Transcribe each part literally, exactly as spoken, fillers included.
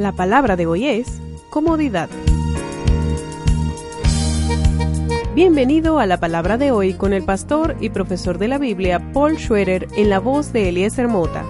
La palabra de hoy es comodidad. Bienvenido a la palabra de hoy con el pastor y profesor de la Biblia Paul Schroeder en la voz de Eliezer Mota.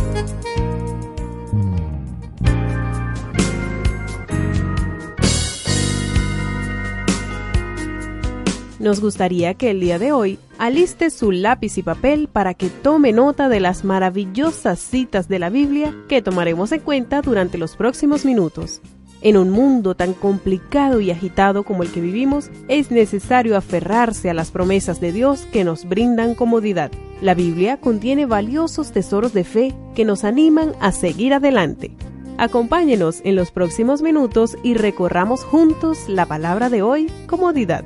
Nos gustaría que el día de hoy aliste su lápiz y papel para que tome nota de las maravillosas citas de la Biblia que tomaremos en cuenta durante los próximos minutos. En un mundo tan complicado y agitado como el que vivimos, es necesario aferrarse a las promesas de Dios que nos brindan comodidad. La Biblia contiene valiosos tesoros de fe que nos animan a seguir adelante. Acompáñenos en los próximos minutos y recorramos juntos la palabra de hoy, comodidad.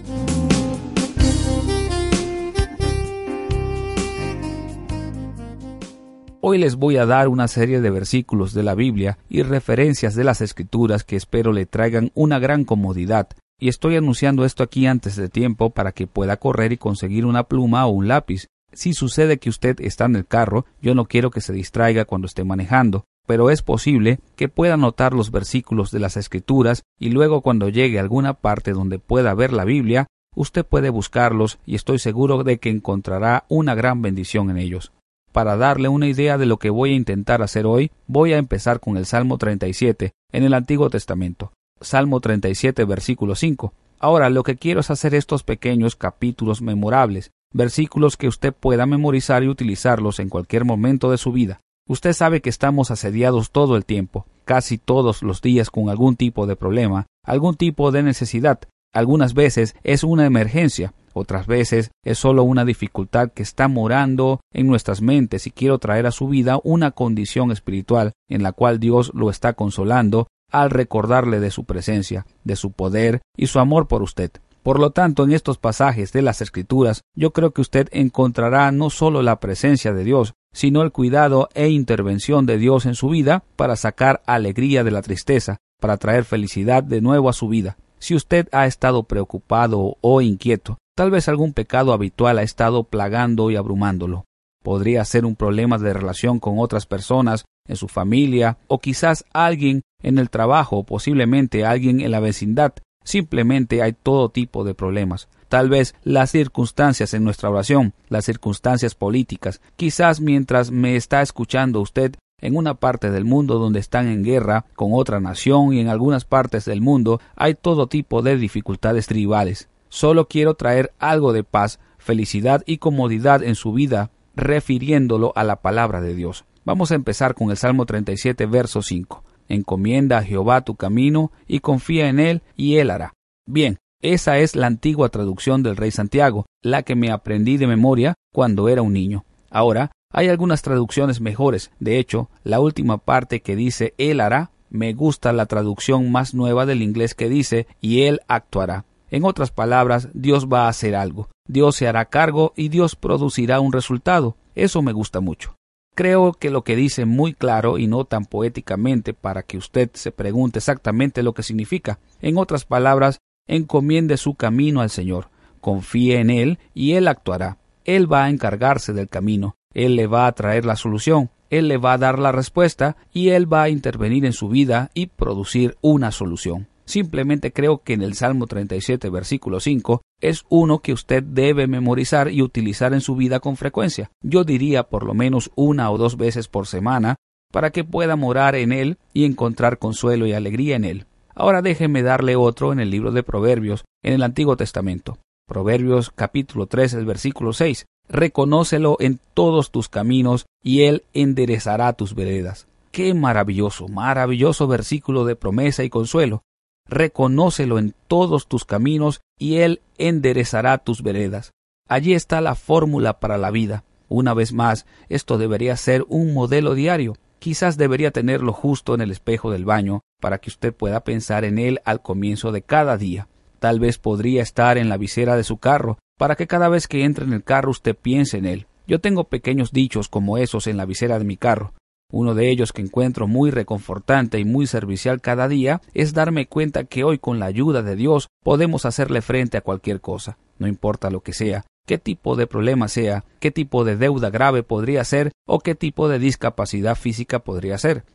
Hoy les voy a dar una serie de versículos de la Biblia y referencias de las Escrituras que espero le traigan una gran comodidad. Y estoy anunciando esto aquí antes de tiempo para que pueda correr y conseguir una pluma o un lápiz. Si sucede que usted está en el carro, yo no quiero que se distraiga cuando esté manejando, pero es posible que pueda anotar los versículos de las Escrituras y luego cuando llegue a alguna parte donde pueda ver la Biblia, usted puede buscarlos y estoy seguro de que encontrará una gran bendición en ellos. Para darle una idea de lo que voy a intentar hacer hoy, voy a empezar con el Salmo treinta y siete, en el Antiguo Testamento. Salmo treinta y siete, versículo cinco. Ahora, lo que quiero es hacer estos pequeños capítulos memorables, versículos que usted pueda memorizar y utilizarlos en cualquier momento de su vida. Usted sabe que estamos asediados todo el tiempo, casi todos los días con algún tipo de problema, algún tipo de necesidad. Algunas veces es una emergencia, otras veces es solo una dificultad que está morando en nuestras mentes y quiero traer a su vida una condición espiritual en la cual Dios lo está consolando al recordarle de su presencia, de su poder y su amor por usted. Por lo tanto, en estos pasajes de las Escrituras, yo creo que usted encontrará no solo la presencia de Dios, sino el cuidado e intervención de Dios en su vida para sacar alegría de la tristeza, para traer felicidad de nuevo a su vida. Si usted ha estado preocupado o inquieto, tal vez algún pecado habitual ha estado plagando y abrumándolo. Podría ser un problema de relación con otras personas, en su familia, o quizás alguien en el trabajo, o posiblemente alguien en la vecindad. Simplemente hay todo tipo de problemas. Tal vez las circunstancias en nuestra oración, las circunstancias políticas. Quizás mientras me está escuchando usted, en una parte del mundo donde están en guerra con otra nación y en algunas partes del mundo hay todo tipo de dificultades tribales. Solo quiero traer algo de paz, felicidad y comodidad en su vida, refiriéndolo a la palabra de Dios. Vamos a empezar con el Salmo treinta y siete, verso cinco. Encomienda a Jehová tu camino y confía en él y él hará. Bien, esa es la antigua traducción del Rey Santiago, la que me aprendí de memoria cuando era un niño. Ahora, hay algunas traducciones mejores. De hecho, la última parte que dice Él hará, me gusta la traducción más nueva del inglés que dice y Él actuará. En otras palabras, Dios va a hacer algo. Dios se hará cargo y Dios producirá un resultado. Eso me gusta mucho. Creo que lo que dice muy claro y no tan poéticamente para que usted se pregunte exactamente lo que significa. En otras palabras, encomiende su camino al Señor. Confíe en Él y Él actuará. Él va a encargarse del camino. Él le va a traer la solución, Él le va a dar la respuesta y Él va a intervenir en su vida y producir una solución. Simplemente creo que en el Salmo treinta y siete, versículo cinco, es uno que usted debe memorizar y utilizar en su vida con frecuencia. Yo diría por lo menos una o dos veces por semana para que pueda morar en él y encontrar consuelo y alegría en él. Ahora déjeme darle otro en el libro de Proverbios, en el Antiguo Testamento. Proverbios capítulo tres, el versículo seis. Reconócelo en todos tus caminos y él enderezará tus veredas. Qué maravilloso, maravilloso versículo de promesa y consuelo. Reconócelo en todos tus caminos y él enderezará tus veredas. Allí está la fórmula para la vida. Una vez más, esto debería ser un modelo diario. Quizás debería tenerlo justo en el espejo del baño para que usted pueda pensar en él al comienzo de cada día. Tal vez podría estar en la visera de su carro, para que cada vez que entre en el carro usted piense en él. Yo tengo pequeños dichos como esos en la visera de mi carro. Uno de ellos que encuentro muy reconfortante y muy servicial cada día es darme cuenta que hoy con la ayuda de Dios podemos hacerle frente a cualquier cosa, no importa lo que sea, qué tipo de problema sea, qué tipo de deuda grave podría ser o qué tipo de discapacidad física podría ser.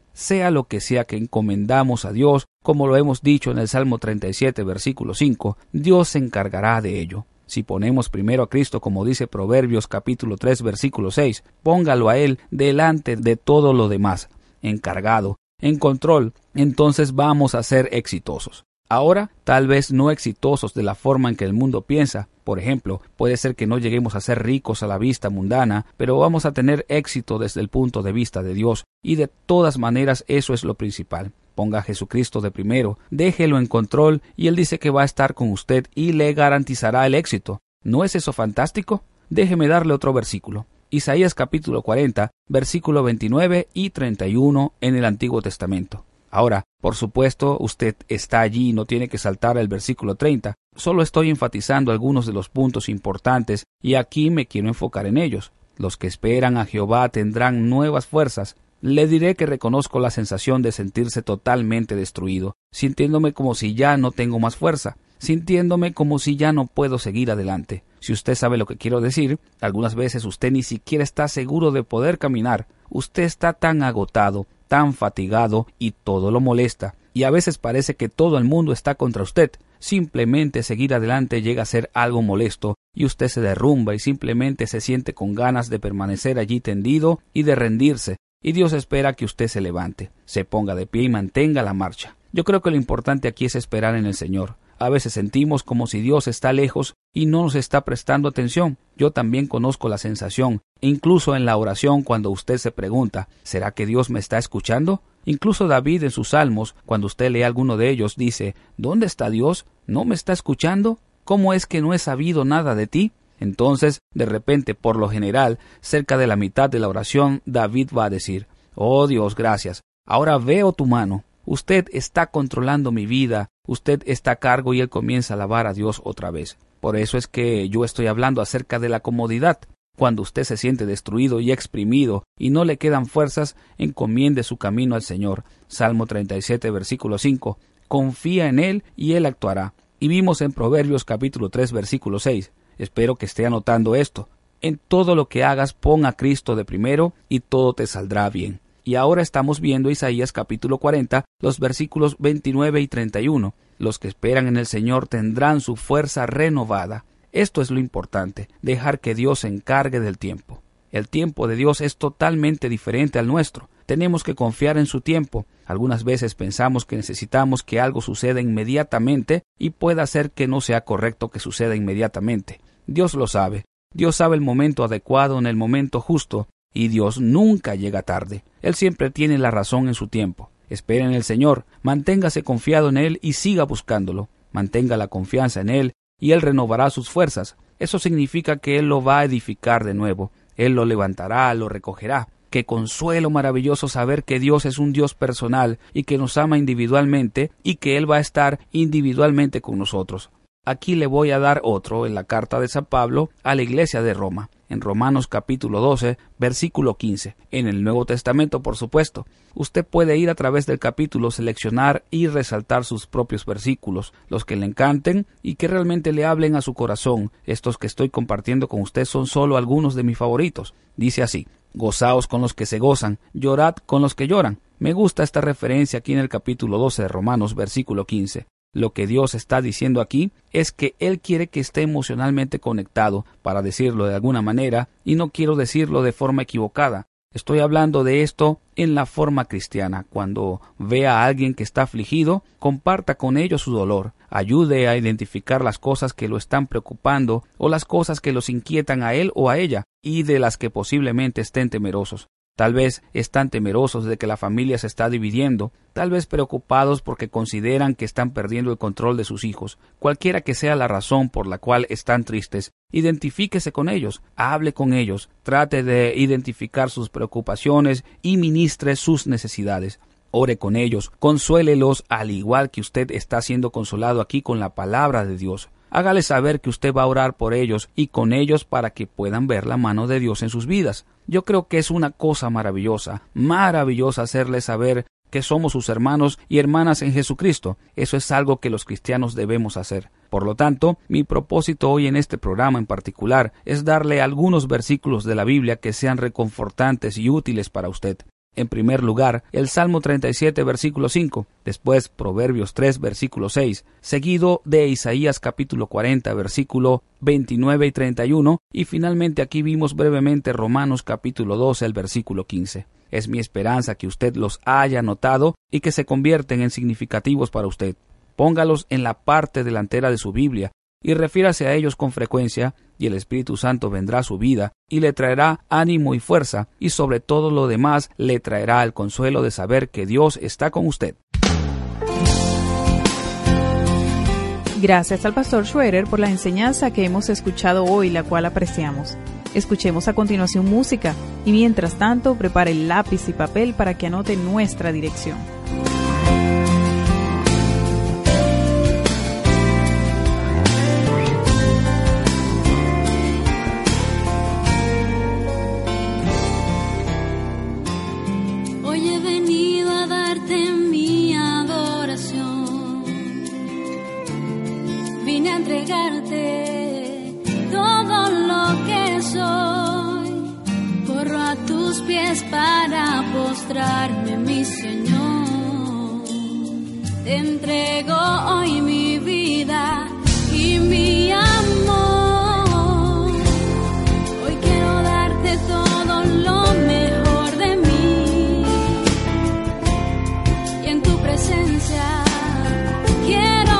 Sea lo que sea que encomendamos a Dios, como lo hemos dicho en el Salmo treinta y siete, versículo cinco, Dios se encargará de ello. Si ponemos primero a Cristo, como dice Proverbios capítulo tres, versículo seis, póngalo a Él delante de todo lo demás, encargado, en control, entonces vamos a ser exitosos. Ahora, tal vez no exitosos de la forma en que el mundo piensa. Por ejemplo, puede ser que no lleguemos a ser ricos a la vista mundana, pero vamos a tener éxito desde el punto de vista de Dios, y de todas maneras eso es lo principal. Ponga a Jesucristo de primero, déjelo en control, y Él dice que va a estar con usted y le garantizará el éxito. ¿No es eso fantástico? Déjeme darle otro versículo. Isaías capítulo cuarenta, versículo veintinueve y treinta y uno en el Antiguo Testamento. Ahora, por supuesto, usted está allí y no tiene que saltar al versículo treinta. Solo estoy enfatizando algunos de los puntos importantes y aquí me quiero enfocar en ellos. Los que esperan a Jehová tendrán nuevas fuerzas. Le diré que reconozco la sensación de sentirse totalmente destruido, sintiéndome como si ya no tengo más fuerza, sintiéndome como si ya no puedo seguir adelante. Si usted sabe lo que quiero decir, algunas veces usted ni siquiera está seguro de poder caminar. Usted está tan agotado, tan fatigado y todo lo molesta. Y a veces parece que todo el mundo está contra usted. Simplemente seguir adelante llega a ser algo molesto y usted se derrumba y simplemente se siente con ganas de permanecer allí tendido y de rendirse. Y Dios espera que usted se levante, se ponga de pie y mantenga la marcha. Yo creo que lo importante aquí es esperar en el Señor. A veces sentimos como si Dios está lejos y no nos está prestando atención. Yo también conozco la sensación, incluso en la oración cuando usted se pregunta, ¿será que Dios me está escuchando? Incluso David en sus salmos, cuando usted lee alguno de ellos, dice, ¿dónde está Dios? ¿No me está escuchando? ¿Cómo es que no he sabido nada de ti? Entonces, de repente, por lo general, cerca de la mitad de la oración, David va a decir, oh Dios, gracias, ahora veo tu mano. Usted está controlando mi vida, usted está a cargo y él comienza a alabar a Dios otra vez. Por eso es que yo estoy hablando acerca de la comodidad. Cuando usted se siente destruido y exprimido y no le quedan fuerzas, encomiende su camino al Señor. Salmo treinta y siete, versículo cinco. Confía en Él y Él actuará. Y vimos en Proverbios capítulo tres, versículo seis. Espero que esté anotando esto. En todo lo que hagas pon a Cristo de primero y todo te saldrá bien. Y ahora estamos viendo Isaías capítulo cuarenta, los versículos veintinueve y treinta y uno. Los que esperan en el Señor tendrán su fuerza renovada. Esto es lo importante, dejar que Dios se encargue del tiempo. El tiempo de Dios es totalmente diferente al nuestro. Tenemos que confiar en su tiempo. Algunas veces pensamos que necesitamos que algo suceda inmediatamente y puede hacer que no sea correcto que suceda inmediatamente. Dios lo sabe. Dios sabe el momento adecuado en el momento justo. Y Dios nunca llega tarde. Él siempre tiene la razón en su tiempo. Espere en el Señor, manténgase confiado en Él y siga buscándolo. Mantenga la confianza en Él y Él renovará sus fuerzas. Eso significa que Él lo va a edificar de nuevo. Él lo levantará, lo recogerá. Qué consuelo maravilloso saber que Dios es un Dios personal y que nos ama individualmente y que Él va a estar individualmente con nosotros. Aquí le voy a dar otro en la carta de San Pablo a la iglesia de Roma, en Romanos capítulo doce, versículo quince. En el Nuevo Testamento, por supuesto. Usted puede ir a través del capítulo, seleccionar y resaltar sus propios versículos, los que le encanten y que realmente le hablen a su corazón. Estos que estoy compartiendo con usted son solo algunos de mis favoritos. Dice así, gozaos con los que se gozan, llorad con los que lloran. Me gusta esta referencia aquí en el capítulo doce de Romanos, versículo quince. Lo que Dios está diciendo aquí es que Él quiere que esté emocionalmente conectado, para decirlo de alguna manera, y no quiero decirlo de forma equivocada. Estoy hablando de esto en la forma cristiana. Cuando vea a alguien que está afligido, comparta con ellos su dolor, ayude a identificar las cosas que lo están preocupando o las cosas que los inquietan a él o a ella y de las que posiblemente estén temerosos. Tal vez están temerosos de que la familia se está dividiendo, tal vez preocupados porque consideran que están perdiendo el control de sus hijos. Cualquiera que sea la razón por la cual están tristes, identifíquese con ellos, hable con ellos, trate de identificar sus preocupaciones y ministre sus necesidades. Ore con ellos, consuélelos al igual que usted está siendo consolado aquí con la palabra de Dios. Hágale saber que usted va a orar por ellos y con ellos para que puedan ver la mano de Dios en sus vidas. Yo creo que es una cosa maravillosa, maravillosa hacerles saber que somos sus hermanos y hermanas en Jesucristo. Eso es algo que los cristianos debemos hacer. Por lo tanto, mi propósito hoy en este programa en particular es darle algunos versículos de la Biblia que sean reconfortantes y útiles para usted. En primer lugar, el Salmo treinta y siete, versículo cinco, después Proverbios tres, versículo seis, seguido de Isaías capítulo cuarenta, versículo veintinueve y treinta y uno, y finalmente aquí vimos brevemente Romanos capítulo doce, el versículo quince. Es mi esperanza que usted los haya anotado y que se convierten en significativos para usted. Póngalos en la parte delantera de su Biblia y refiérase a ellos con frecuencia, y el Espíritu Santo vendrá a su vida y le traerá ánimo y fuerza, y sobre todo lo demás le traerá el consuelo de saber que Dios está con usted. Gracias al pastor Schroeder por la enseñanza que hemos escuchado hoy, la cual apreciamos. Escuchemos a continuación música, y mientras tanto prepare lápiz y papel para que anote nuestra dirección. Vine a entregarte todo lo que soy, corro a tus pies para postrarme, mi Señor. Te entrego hoy mi vida y mi amor. Hoy quiero darte todo lo mejor de mí, y en tu presencia quiero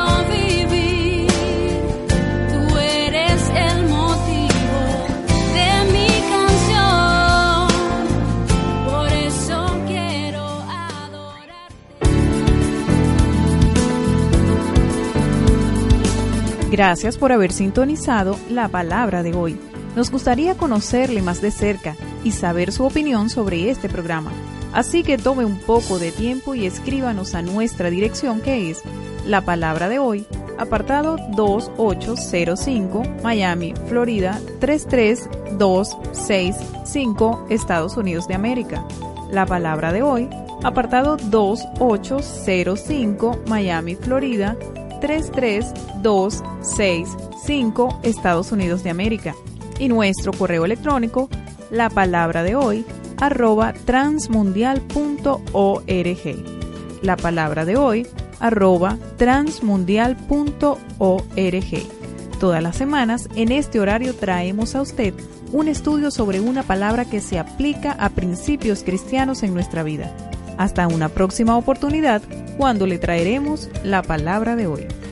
Gracias por haber sintonizado la palabra de hoy. Nos gustaría conocerle más de cerca y saber su opinión sobre este programa. Así que tome un poco de tiempo y escríbanos a nuestra dirección, que es La Palabra de Hoy, apartado dos ocho cero cinco, Miami, Florida tres tres dos seis cinco, Estados Unidos de América. La Palabra de Hoy, apartado dos ocho cero cinco, Miami, Florida tres tres dos seis cinco, Estados Unidos de América, y nuestro correo electrónico la palabra de hoy arroba transmundial punto org. La palabra de hoy arroba transmundial punto org. Todas las semanas en este horario traemos a usted un estudio sobre una palabra que se aplica a principios cristianos en nuestra vida. Hasta una próxima oportunidad, cuando le traeremos la palabra de hoy.